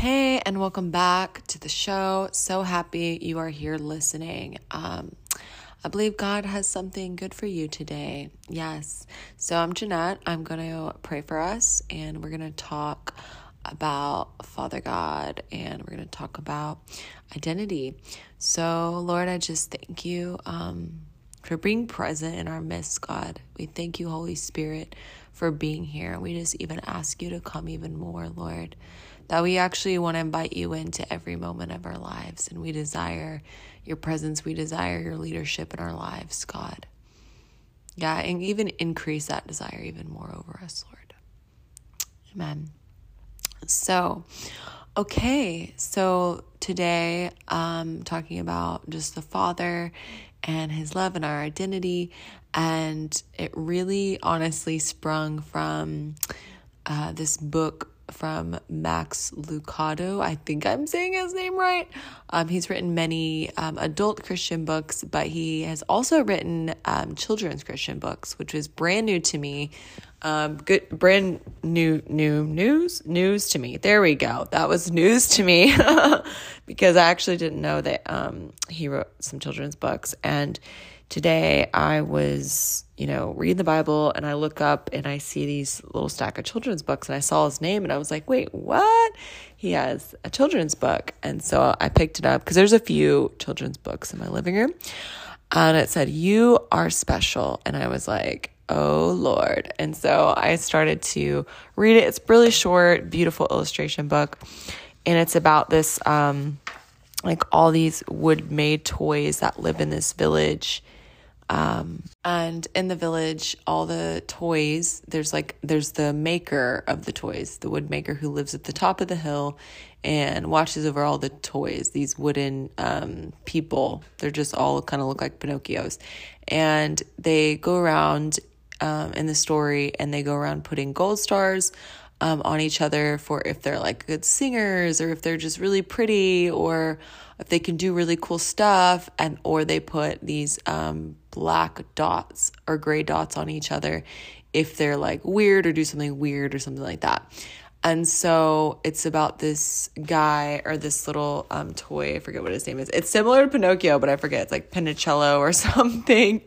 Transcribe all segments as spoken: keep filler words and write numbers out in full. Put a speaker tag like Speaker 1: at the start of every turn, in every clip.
Speaker 1: Hey, and welcome back to the show. So happy you are here listening. Um, I believe God has something good for you today. Yes. So I'm Jeanette. I'm going to pray for us, and we're going to talk about Father God, and we're going to talk about identity. So, Lord, I just thank you um, for being present in our midst, God. We thank you, Holy Spirit, for being here. We just even ask you to come even more, Lord, that we actually want to invite you into every moment of our lives, and we desire your presence. We desire your leadership in our lives, God. Yeah, and even increase that desire even more over us, Lord. Amen. So, okay, so today I'm talking about just the Father and his love and our identity, and it really honestly sprung from uh, this book from Max Lucado. I think I'm saying his name right. Um, he's written many um, adult Christian books, but he has also written um, children's Christian books, which was brand new to me. Um, good, brand new, new news, news to me. There we go. That was news to me because I actually didn't know that um, he wrote some children's books. And today I was, you know, reading the Bible, and I look up and I see these little stack of children's books, and I saw his name and I was like, wait, what? He has a children's book. And so I picked it up because there's a few children's books in my living room, and it said, "You are special." And I was like, oh Lord. And so I started to read it. It's really short, beautiful illustration book. And it's about this, um, like all these wood-made toys that live in this village. Um, and in the village, all the toys, there's like, there's the maker of the toys, the wood maker who lives at the top of the hill and watches over all the toys, these wooden, um, people. They're just all kind of look like Pinocchios, and they go around, um, in the story, and they go around putting gold stars, um, on each other for if they're like good singers, or if they're just really pretty, or if they can do really cool stuff, and or they put these um, black dots or gray dots on each other if they're like weird or do something weird or something like that. And so it's about this guy or this little um, toy. I forget what his name is. It's similar to Pinocchio, but I forget. It's like Pinicello or something.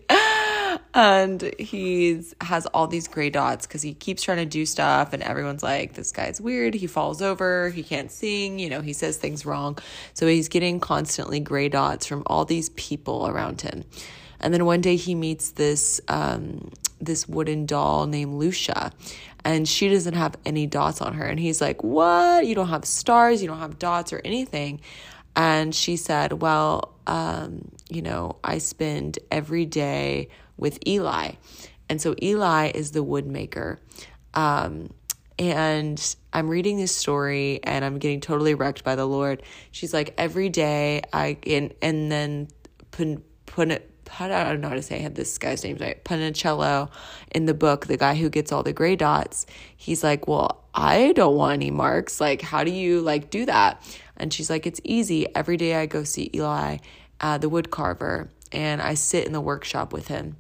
Speaker 1: And he's has all these gray dots because he keeps trying to do stuff, and everyone's like, this guy's weird. He falls over. He can't sing. You know, he says things wrong. So he's getting constantly gray dots from all these people around him. And then one day he meets this um, this wooden doll named Lucia, and she doesn't have any dots on her. And he's like, what? You don't have stars? You don't have dots or anything? And she said, well, um, you know, I spend every day with Eli. And so Eli is the wood maker. Um, and I'm reading this story and I'm getting totally wrecked by the Lord. She's like, every day I, and, and then put, put it, I don't know how to say, I have this guy's name right, Panicello in the book, the guy who gets all the gray dots. He's like, well, I don't want any marks. Like, how do you like do that? And she's like, it's easy. Every day I go see Eli, uh, the wood carver, and I sit in the workshop with him.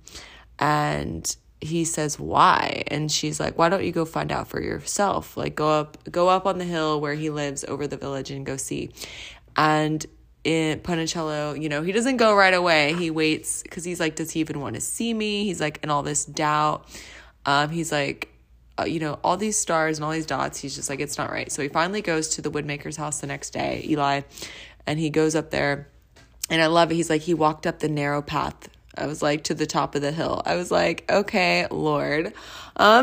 Speaker 1: And he says, why? And she's like, why don't you go find out for yourself? Like, go up, go up on the hill where he lives over the village and go see. And in Panicello, you know, he doesn't go right away. He waits because he's like, does he even want to see me? He's like in all this doubt. Um, he's like, uh, you know, all these stars and all these dots. He's just like, it's not right. So he finally goes to the woodmaker's house the next day, Eli, and he goes up there. And I love it. He's like, he walked up the narrow path. I was like, to the top of the hill. I was like, okay, Lord. Um,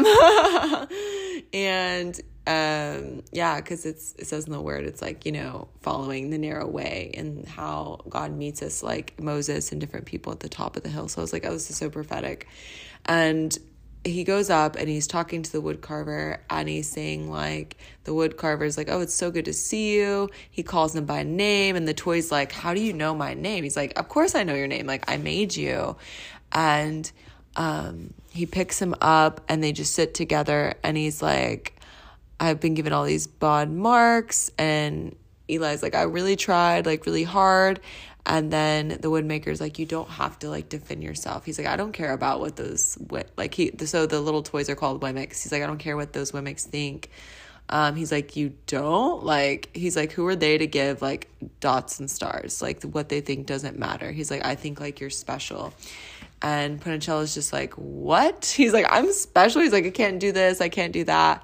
Speaker 1: and um, yeah, because it's it says in the word, it's like, you know, following the narrow way, and how God meets us like Moses and different people at the top of the hill. So I was like, oh, this is so prophetic. And he goes up and he's talking to the wood carver, and he's saying like, the wood carver's like, oh, it's so good to see you. He calls him by name, and the toy's like, how do you know my name? He's like, of course I know your name. Like, I made you. And um, he picks him up, and they just sit together, and he's like, I've been given all these bad marks. And Eli's like, I really tried, like really hard. And then the woodmaker's like, you don't have to like defend yourself. He's like, I don't care about what those, like he, so the little toys are called Wemmicks. He's like, I don't care what those Wemmicks think. Um, he's like, you don't? Like, he's like, who are they to give, like, dots and stars? Like, what they think doesn't matter. He's like, I think, like, you're special. And Ponicello's just like, what? He's like, I'm special. He's like, I can't do this. I can't do that.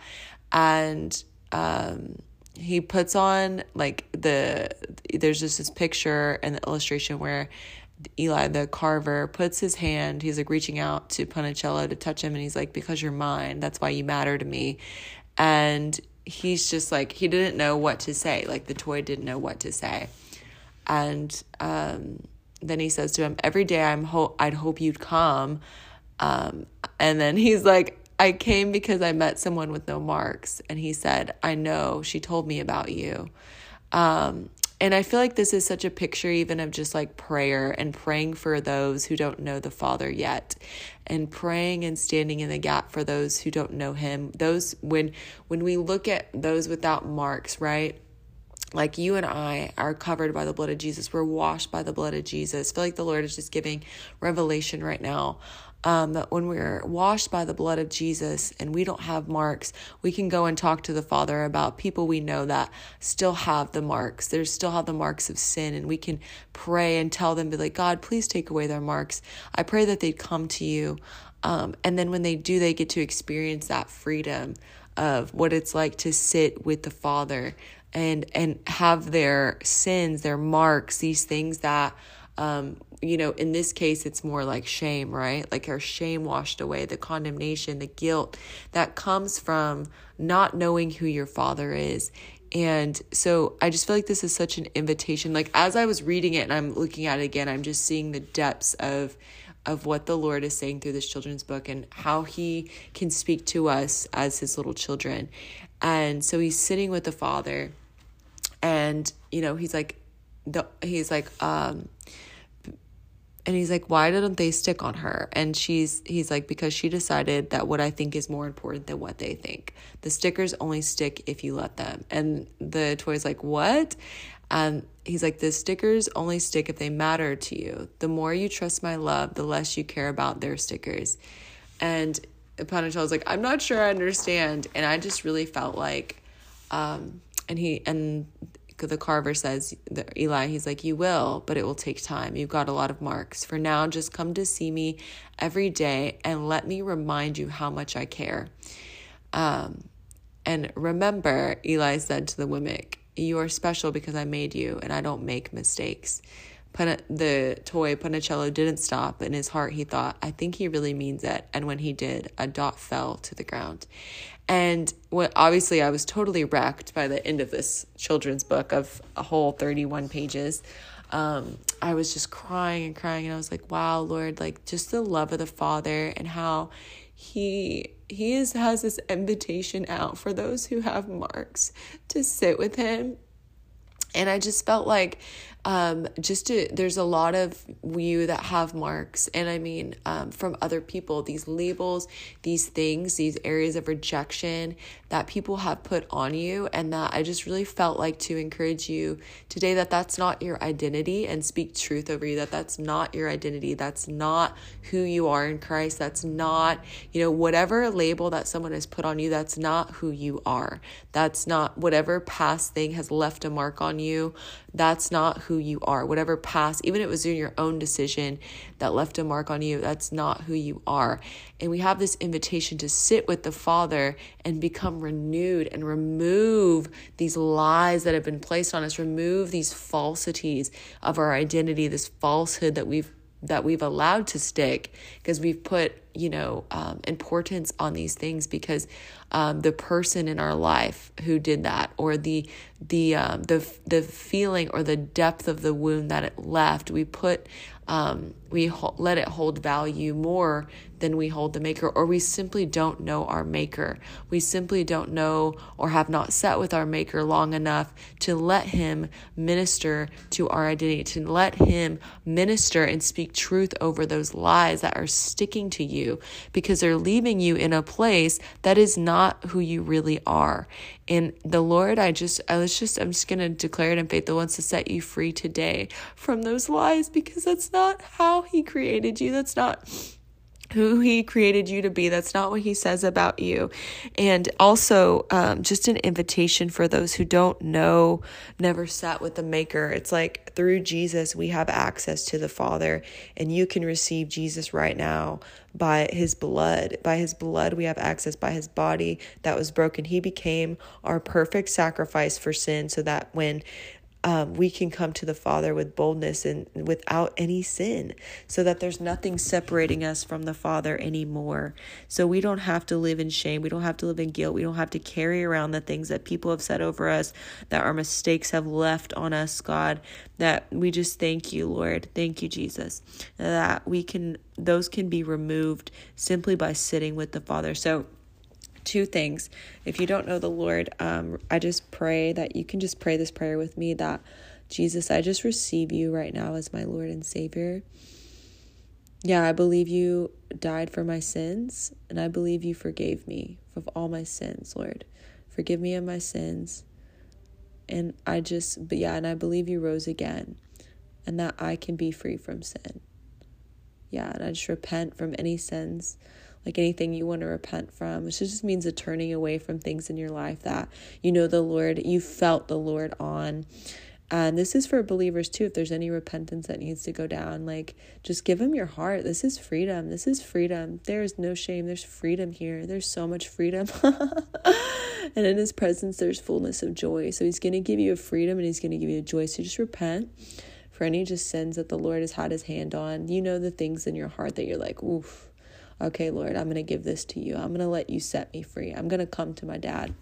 Speaker 1: And um, he puts on, like, the, there's just this picture and the illustration where Eli, the carver, puts his hand, he's like reaching out to Ponicello to touch him. And he's like, because you're mine. That's why you matter to me. And he's just like, he didn't know what to say. Like, the toy didn't know what to say. And um, then he says to him, every day I'm ho- I'd hope you'd come. Um, and then he's like, I came because I met someone with no marks. And he said, I know, she told me about you. Um, and I feel like this is such a picture even of just like prayer and praying for those who don't know the Father yet, and praying and standing in the gap for those who don't know him. Those, when, when we look at those without marks, right? Like, you and I are covered by the blood of Jesus. We're washed by the blood of Jesus. I feel like the Lord is just giving revelation right now. Um, that when we're washed by the blood of Jesus and we don't have marks, we can go and talk to the Father about people we know that still have the marks. They still have the marks of sin, and we can pray and tell them, be like, God, please take away their marks. I pray that they'd come to you. Um, and then when they do, they get to experience that freedom of what it's like to sit with the Father and, and have their sins, their marks, these things that, um, you know, in this case, it's more like shame, right? Like our shame washed away, the condemnation, the guilt that comes from not knowing who your Father is. And so I just feel like this is such an invitation. Like, as I was reading it and I'm looking at it again, I'm just seeing the depths of of what the Lord is saying through this children's book and how he can speak to us as his little children. And so he's sitting with the Father, and, you know, he's like, the, he's like, um, and he's like, why didn't they stick on her? And she's, he's like, because she decided that what I think is more important than what they think. The stickers only stick if you let them. And the toy's like, what? Um, he's like, the stickers only stick if they matter to you. The more you trust my love, the less you care about their stickers. And Ponicello's like, I'm not sure I understand. And I just really felt like, um, and he, and the carver says, the, Eli, he's like, you will, but it will take time. You've got a lot of marks. For now, just come to see me every day and let me remind you how much I care. Um, and remember, Eli said to the Wemmick, you are special because I made you and I don't make mistakes. Pon- the toy Ponicello didn't stop. In his heart, he thought, I think he really means it. And when he did, a dot fell to the ground. And what, obviously, I was totally wrecked by the end of this children's book of a whole thirty-one pages. Um, I was just crying and crying. And I was like, wow, Lord, like just the love of the Father and how he he is, has this invitation out for those who have marks to sit with him. And I just felt like um, just to, there's a lot of you that have marks. And I mean, um, from other people, these labels, these things, these areas of rejection that people have put on you. And that I just really felt like to encourage you today that that's not your identity, and speak truth over you, that that's not your identity. That's not who you are in Christ. That's not, you know, whatever label that someone has put on you, that's not who you are. That's not whatever past thing has left a mark on you. That's not who you are. Whatever past, even if it was in your own decision that left a mark on you, that's not who you are. And we have this invitation to sit with the Father and become renewed and remove these lies that have been placed on us, remove these falsities of our identity, this falsehood that we've that we've allowed to stick because we've put, you know, um, importance on these things because um, the person in our life who did that, or the the um, the the feeling or the depth of the wound that it left, we put um, we ho- let it hold value more than we hold the Maker, or we simply don't know our Maker. We simply don't know or have not sat with our Maker long enough to let Him minister to our identity, to let Him minister and speak truth over those lies that are sticking to you because they're leaving you in a place that is not who you really are. And the Lord, I just, I was just, I'm just going to declare it in faith that wants to set you free today from those lies, because that's not how He created you. That's not who he created you to be. That's not what he says about you. And also, um, just an invitation for those who don't know, never sat with the maker. It's like through Jesus, we have access to the Father, and you can receive Jesus right now by his blood. By his blood, we have access. By his body that was broken, he became our perfect sacrifice for sin, so that when Um, we can come to the Father with boldness and without any sin, so that there's nothing separating us from the Father anymore. So we don't have to live in shame. We don't have to live in guilt. We don't have to carry around the things that people have said over us, that our mistakes have left on us, God, that we just thank you, Lord. Thank you, Jesus, that we can, those can be removed simply by sitting with the Father. So two things. If you don't know the Lord, um, I just pray that you can just pray this prayer with me, that Jesus, I just receive you right now as my Lord and Savior. Yeah, I believe you died for my sins, and I believe you forgave me of all my sins, Lord. Forgive me of my sins. And I just, but yeah, and I believe you rose again, and that I can be free from sin. Yeah, and I just repent from any sins, like anything you want to repent from, which just means a turning away from things in your life that you know the Lord, you felt the Lord on. And this is for believers too. If there's any repentance that needs to go down, like just give him your heart. This is freedom. This is freedom. There is no shame. There's freedom here. There's so much freedom. And in his presence, there's fullness of joy. So he's going to give you a freedom, and he's going to give you a joy. So just repent for any just sins that the Lord has had his hand on. You know the things in your heart that you're like, oof. Okay, Lord, I'm going to give this to you. I'm going to let you set me free. I'm going to come to my dad.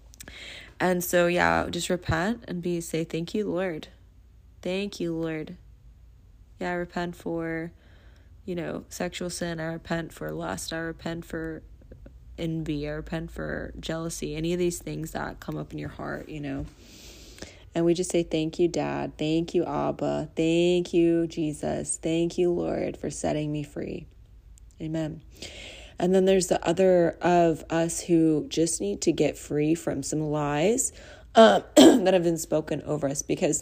Speaker 1: And so, yeah, just repent and be, say, thank you, Lord. Thank you, Lord. Yeah, I repent for, you know, sexual sin. I repent for lust. I repent for envy. I repent for jealousy. Any of these things that come up in your heart, you know. And we just say, thank you, Dad. Thank you, Abba. Thank you, Jesus. Thank you, Lord, for setting me free. Amen. And then there's the other of us who just need to get free from some lies um, that have been spoken over us, because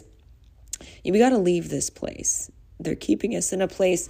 Speaker 1: we got to leave this place. They're keeping us in a place,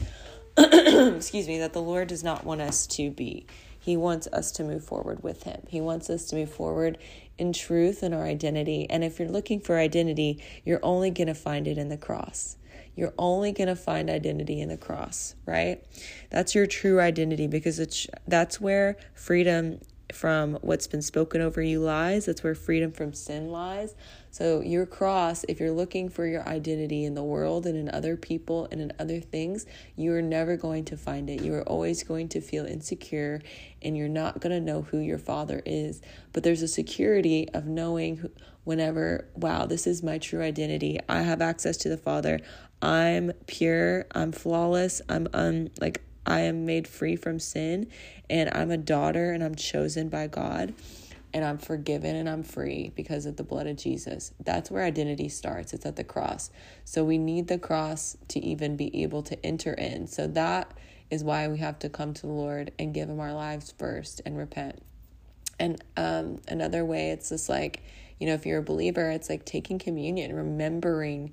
Speaker 1: excuse me, that the Lord does not want us to be. He wants us to move forward with him. He wants us to move forward in truth and our identity. And if you're looking for identity, you're only going to find it in the cross. You're only going to find identity in the cross, right? That's your true identity, because it's that's where freedom from what's been spoken over you lies. That's where freedom from sin lies. So your cross, if you're looking for your identity in the world and in other people and in other things, you are never going to find it. You are always going to feel insecure, and you're not going to know who your Father is. But there's a security of knowing who, whenever, wow, this is my true identity. I have access to the Father. I'm pure. I'm flawless. I'm un, like I am made free from sin, and I'm a daughter, and I'm chosen by God, and I'm forgiven, and I'm free because of the blood of Jesus. That's where identity starts. It's at the cross. So we need the cross to even be able to enter in. So that is why we have to come to the Lord and give him our lives first and repent. And um, another way, it's just like, you know, if you're a believer, it's like taking communion, remembering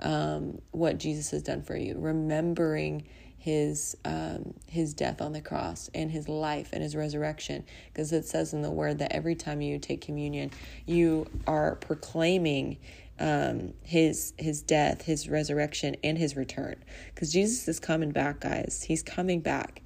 Speaker 1: um, what Jesus has done for you, remembering his um, his death on the cross and his life and his resurrection. Because it says in the word that every time you take communion, you are proclaiming um, his his death, his resurrection, and his return. Because Jesus is coming back, guys. He's coming back.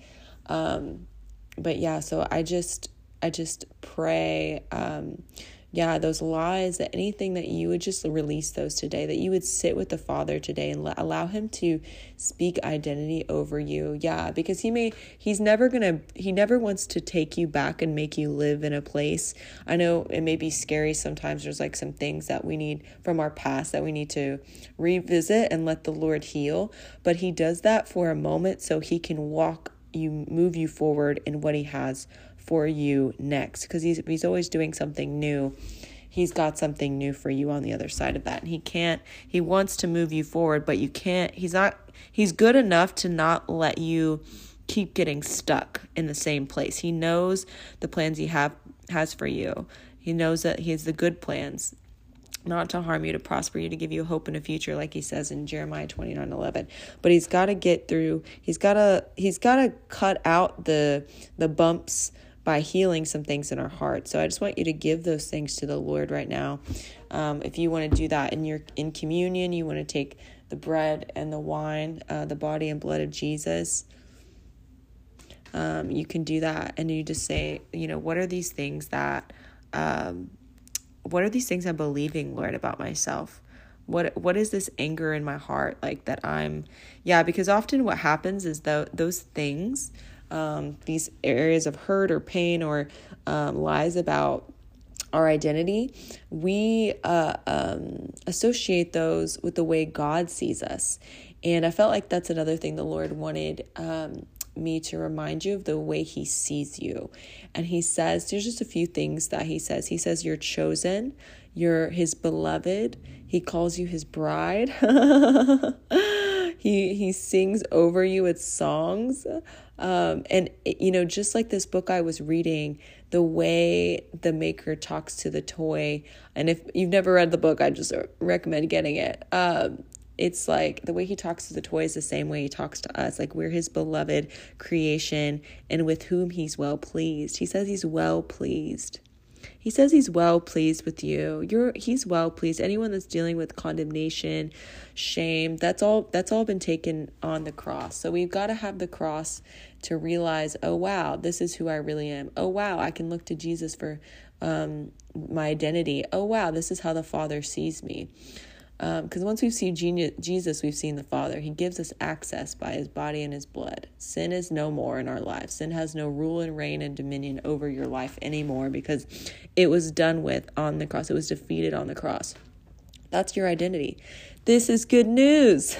Speaker 1: Um, but yeah, so I just I just pray, um, yeah, those lies, that anything that you would just release those today, that you would sit with the Father today and let, allow him to speak identity over you. Yeah, because he may, he's never going to, he never wants to take you back and make you live in a place. I know it may be scary sometimes. There's like some things that we need from our past that we need to revisit and let the Lord heal. But he does that for a moment so he can walk you, move you forward in what he has for you next, because he's he's always doing something new. He's got something new for you on the other side of that, and he can't he wants to move you forward, but you can't he's not he's good enough to not let you keep getting stuck in the same place. He knows the plans he have has for you. He knows that he has the good plans. not to harm you, to prosper you, to give you hope in a future, like he says in Jeremiah twenty-nine eleven. But he's got to get through, he's got to, he's got to cut out the, the bumps by healing some things in our heart. So I just want you to give those things to the Lord right now. Um, if you want to do that in your, in communion, you want to take the bread and the wine, uh, the body and blood of Jesus. Um, you can do that. And you just say, you know, what are these things that, um, what are these things I'm believing, Lord, about myself? What, what is this anger in my heart like that I'm, yeah, because often what happens is the, those things, um, these areas of hurt or pain or, um, lies about our identity, we, uh, um, associate those with the way God sees us. And I felt like that's another thing the Lord wanted, um, me to remind you of the way he sees you. And he says, there's just a few things that he says. He says, you're chosen, you're his beloved. He calls you his bride. he, he sings over you with songs. Um, and it, you know, just like this book I was reading, the way the maker talks to the toy. And if you've never read the book, I just recommend getting it. Um, It's like the way he talks to the toy is the same way he talks to us. Like we're his beloved creation and with whom he's well pleased. He says he's well pleased. He says he's well pleased with you. You're he's well pleased. Anyone that's dealing with condemnation, shame, that's all that's all been taken on the cross. So we've got to have the cross to realize, oh wow, this is who I really am. Oh wow, I can look to Jesus for um, my identity. Oh wow, this is how the Father sees me. Because um, once we've seen Jesus, we've seen the Father. He gives us access by his body and his blood. Sin is no more in our lives. Sin has no rule and reign and dominion over your life anymore because it was done with on the cross. It was defeated on the cross. That's your identity. This is good news.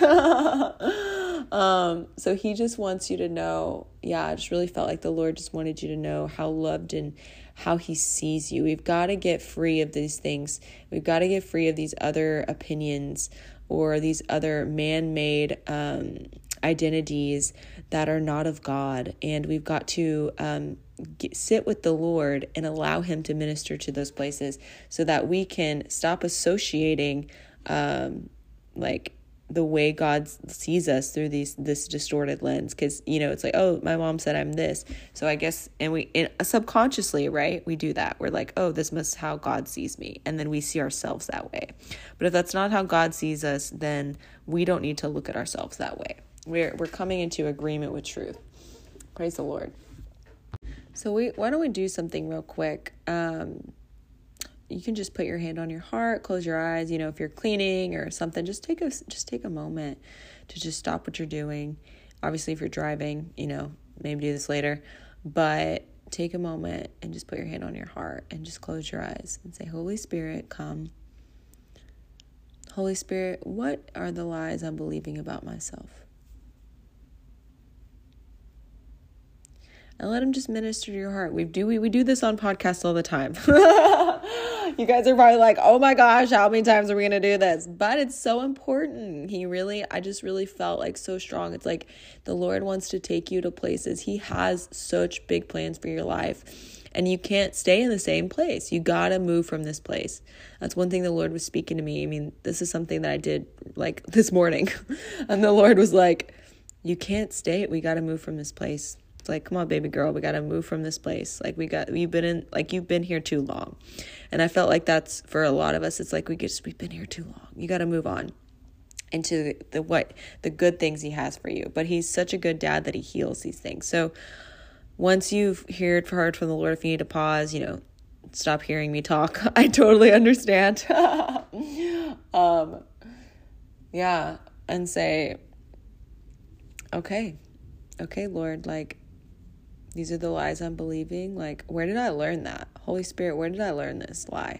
Speaker 1: um, so he just wants you to know, yeah, I just really felt like the Lord just wanted you to know how loved and how he sees you. We've got to get free of these things. We've got to get free of these other opinions or these other man-made um, identities that are not of God. And we've got to um, get, sit with the Lord and allow him to minister to those places so that we can stop associating um, like the way God sees us through these this distorted lens. Because, you know, it's like, oh, my mom said I'm this. So I guess, and we and subconsciously, right, we do that. We're like, oh, this must how God sees me. And then we see ourselves that way. But if that's not how God sees us, then we don't need to look at ourselves that way. We're we're coming into agreement with truth. Praise the Lord. So we why don't we do something real quick? Um, you can just put your hand on your heart, close your eyes. You know, if you're cleaning or something, just take a just take a moment to just stop what you're doing. Obviously, if you're driving, you know, maybe do this later, but take a moment and just put your hand on your heart and just close your eyes and say, Holy Spirit, come. Holy Spirit, what are the lies I'm believing about myself? And let him just minister to your heart. We do we, we do this on podcasts all the time. You guys are probably like, oh my gosh, how many times are we going to do this? But it's so important. He really, I just really felt like so strong. It's like the Lord wants to take you to places. He has such big plans for your life. And you can't stay in the same place. You got to move from this place. That's one thing the Lord was speaking to me. I mean, this is something that I did like this morning. And the Lord was like, you can't stay. We got to move from this place. It's like, come on, baby girl, we got to move from this place. Like we got, you've been in, like you've been here too long. And I felt like that's for a lot of us. It's like, we just, we've been here too long. You got to move on into the, the, what, the good things he has for you. But he's such a good dad that he heals these things. So once you've heard, heard from the Lord, if you need to pause, you know, stop hearing me talk. I totally understand. um, yeah. And say, okay, okay, Lord, like, these are the lies I'm believing. Like, where did I learn that? Holy Spirit, where did I learn this lie?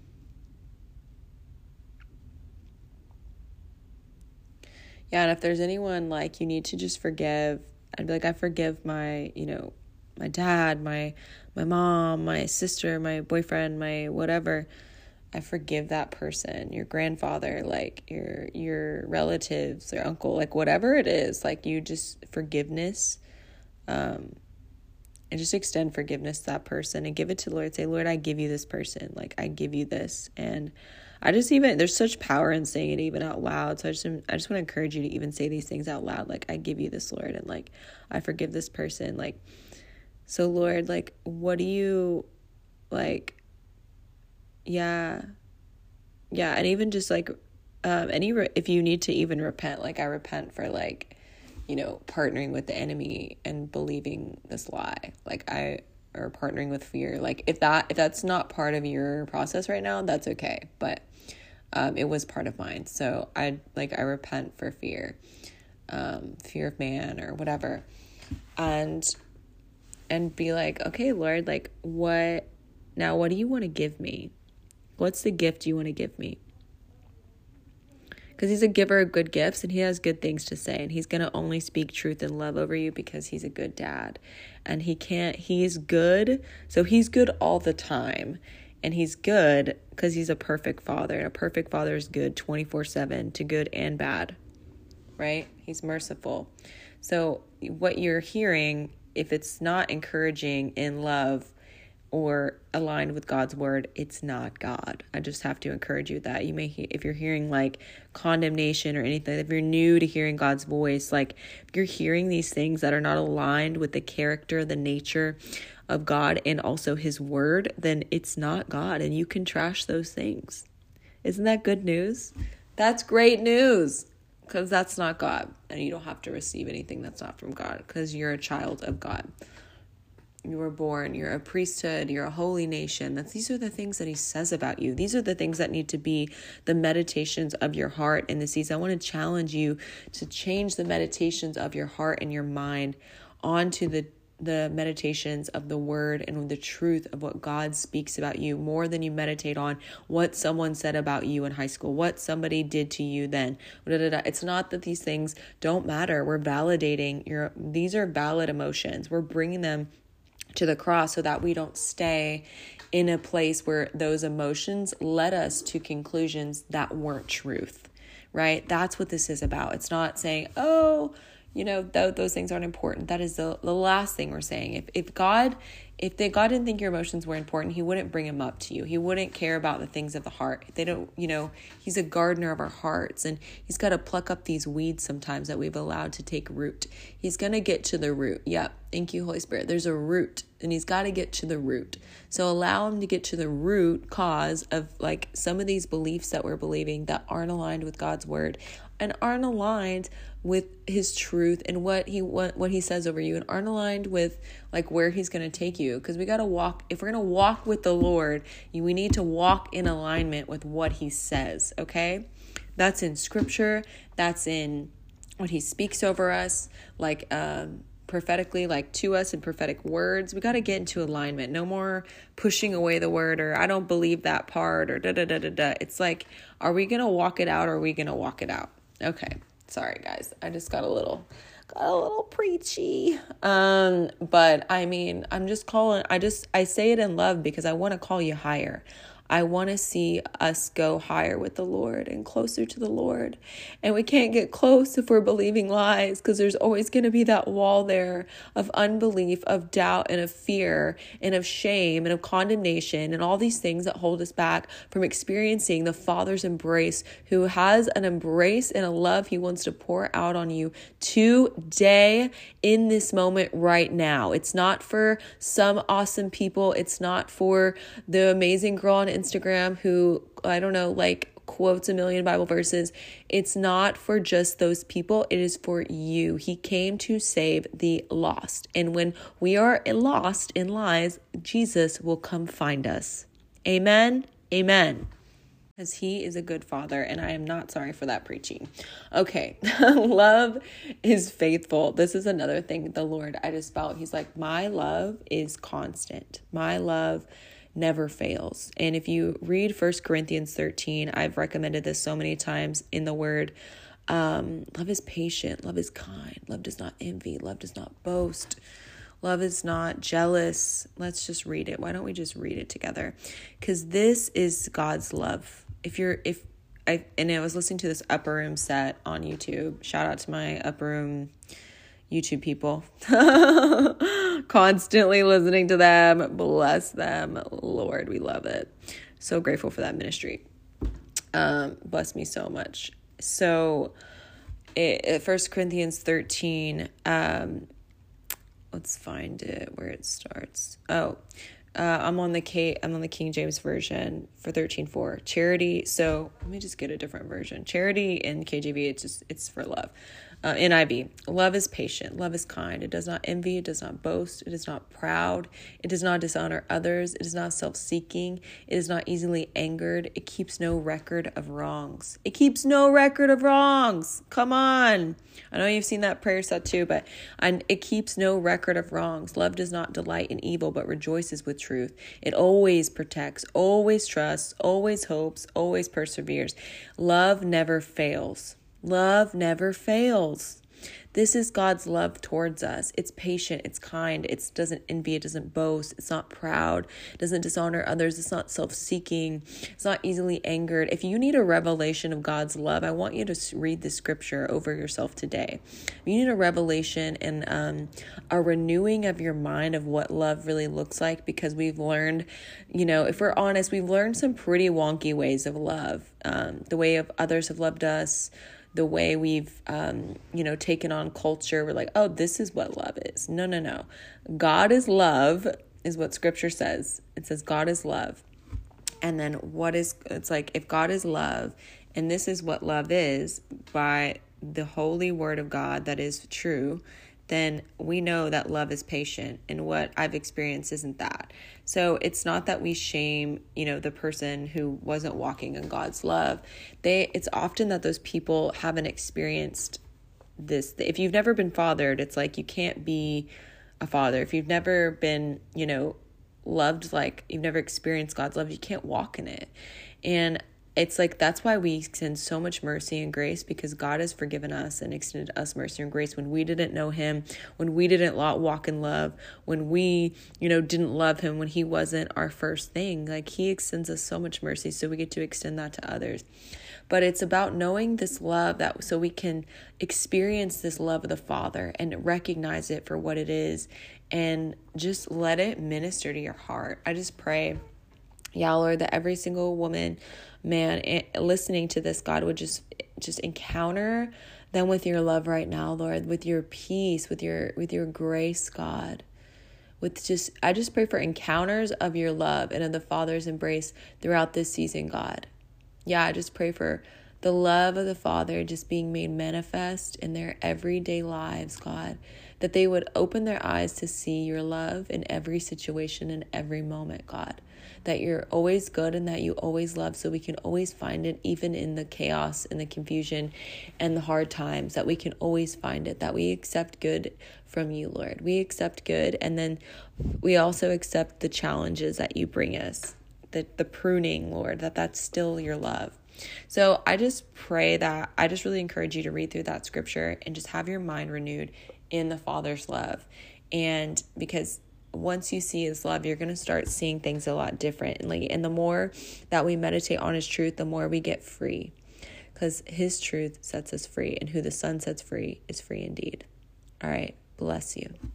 Speaker 1: Yeah, and if there's anyone, like, you need to just forgive, I'd be like, I forgive my, you know, my dad, my my mom, my sister, my boyfriend, my whatever. I forgive that person, your grandfather, like, your your relatives, your uncle, like, whatever it is. Like, you just, forgiveness, um, and just extend forgiveness to that person and give it to the Lord. Say, Lord, I give you this person. Like, I give you this. And I just even, there's such power in saying it even out loud. So I just, I just want to encourage you to even say these things out loud. Like, I give you this, Lord, and like, I forgive this person. Like, so Lord, like, what do you, like, yeah, yeah. And even just like, um, any, re- if you need to even repent, like I repent for like, you know, partnering with the enemy and believing this lie. Like I, or partnering with fear. Like if that, if that's not part of your process right now, that's okay. But, um, it was part of mine. So I like, I repent for fear, um, fear of man or whatever. And, and be like, okay, Lord, like what, now what do you want to give me? What's the gift you want to give me? Because he's a giver of good gifts and he has good things to say. And he's going to only speak truth and love over you because he's a good dad. And he can't, he's good. So he's good all the time. And he's good because he's a perfect father. And a perfect father is good twenty-four seven to good and bad. Right? He's merciful. So what you're hearing, if it's not encouraging in love or aligned with God's word, it's not God. I just have to encourage you that you may, he- if you're hearing like condemnation or anything, if you're new to hearing God's voice, like if you're hearing these things that are not aligned with the character, the nature of God and also his word, then it's not God and you can trash those things. Isn't that good news? That's great news because that's not God and you don't have to receive anything that's not from God because you're a child of God. You were born, you're a priesthood, you're a holy nation. That's, these are the things that he says about you. These are the things that need to be the meditations of your heart in this season. I want to challenge you to change the meditations of your heart and your mind onto the, the meditations of the word and the truth of what God speaks about you more than you meditate on what someone said about you in high school, what somebody did to you then. It's not that these things don't matter. We're validating your, these are valid emotions. We're bringing them to the cross so that we don't stay in a place where those emotions led us to conclusions that weren't truth, right? That's what this is about. It's not saying, oh, you know, th- those things aren't important. That is the, the last thing we're saying. If if God, if they, God didn't think your emotions were important, he wouldn't bring them up to you. He wouldn't care about the things of the heart. They don't, you know, he's a gardener of our hearts and he's got to pluck up these weeds sometimes that we've allowed to take root. He's going to get to the root. Yep. Thank you, Holy Spirit. There's a root and he's got to get to the root. So allow him to get to the root cause of like some of these beliefs that we're believing that aren't aligned with God's word and aren't aligned with his truth and what he what, what he says over you and aren't aligned with like where he's going to take you. Because we got to walk, if we're going to walk with the Lord, we need to walk in alignment with what he says. Okay. That's in scripture. That's in what he speaks over us, like, um, prophetically, like to us in prophetic words. We got to get into alignment. No more pushing away the word or I don't believe that part or da da da da da. It's like, are we going to walk it out or are we going to walk it out? Okay. Sorry guys. I just got a little, got a little preachy. Um, but I mean, I'm just calling, I just, I say it in love because I want to call you higher. I want to see us go higher with the Lord and closer to the Lord. And we can't get close if we're believing lies because there's always going to be that wall there of unbelief, of doubt, and of fear, and of shame, and of condemnation, and all these things that hold us back from experiencing the Father's embrace, who has an embrace and a love he wants to pour out on you today in this moment right now. It's not for some awesome people. It's not for the amazing girl on Instagram who, I don't know, like quotes a million Bible verses. It's not for just those people. It is for you. He came to save the lost. And when we are lost in lies, Jesus will come find us. Amen. Amen. Because he is a good father, and I am not sorry for that preaching. Okay, love is faithful. This is another thing the Lord, I just felt, he's like, my love is constant. My love never fails. And if you read First Corinthians thirteen, I've recommended this so many times in the word. Um, love is patient. Love is kind. Love does not envy. Love does not boast. Love is not jealous. Let's just read it. Why don't we just read it together? Because this is God's love. If you're, if I, and I was listening to this Upper Room set on YouTube. Shout out to my Upper Room YouTube people. Constantly listening to them. Bless them. Lord, we love it. So grateful for that ministry. um, blessed me so much. So it, First Corinthians thirteen, um, let's find it where it starts. Oh, uh, I'm on the K. I'm on the King James version for thirteen four. Charity. So let me just get a different version. Charity in K J V. It's just it's for love. Uh, N I V. Love is patient. Love is kind. It does not envy. It does not boast. It is not proud. It does not dishonor others. It is not self-seeking. It is not easily angered. It keeps no record of wrongs. It keeps no record of wrongs. Come on. I know you've seen that prayer set too, but and it keeps no record of wrongs. Love does not delight in evil, but rejoices with truth. It always protects, always trusts, always hopes, always perseveres. Love never fails. Love never fails. This is God's love towards us. It's patient, it's kind, it doesn't envy, it doesn't boast, it's not proud, it doesn't dishonor others, it's not self-seeking, it's not easily angered. If you need a revelation of God's love, I want you to read the scripture over yourself today. You need a revelation and um, a renewing of your mind of what love really looks like, because we've learned, you know, if we're honest, we've learned some pretty wonky ways of love. Um, the way of others have loved us, the way we've, um, you know, taken on culture. We're like, oh, this is what love is. No, no, no. God is love is what scripture says. It says God is love. And then what is, it's like, if God is love, and this is what love is by the holy word of God that is true, then we know that love is patient, and what I've experienced isn't that. So it's not that we shame, you know, the person who wasn't walking in God's love. They, it's often that those people haven't experienced this. If you've never been fathered, it's like you can't be a father. If you've never been, you know, loved, like you've never experienced God's love, you can't walk in it. And it's like, that's why we extend so much mercy and grace, because God has forgiven us and extended us mercy and grace when we didn't know him, when we didn't walk in love, when we, you know, didn't love him, when he wasn't our first thing. Like, he extends us so much mercy, so we get to extend that to others. But it's about knowing this love, that so we can experience this love of the Father and recognize it for what it is, and just let it minister to your heart. I just pray, yeah, Lord, that every single woman, man, listening to this, God, would just just encounter them with your love right now, Lord, with your peace, with your with your grace, God. With just, I just pray for encounters of your love and of the Father's embrace throughout this season, God. Yeah, I just pray for the love of the Father just being made manifest in their everyday lives, God, that they would open their eyes to see your love in every situation, in every moment, God, that you're always good and that you always love, so we can always find it, even in the chaos and the confusion and the hard times, that we can always find it, that we accept good from you, Lord. We accept good, and then we also accept the challenges that you bring us, the, the pruning, Lord, that that's still your love. So I just pray that, I just really encourage you to read through that scripture and just have your mind renewed in the Father's love. And because once you see his love, you're going to start seeing things a lot differently. And the more that we meditate on his truth, the more we get free, because his truth sets us free, and who the Son sets free is free indeed. All right. Bless you.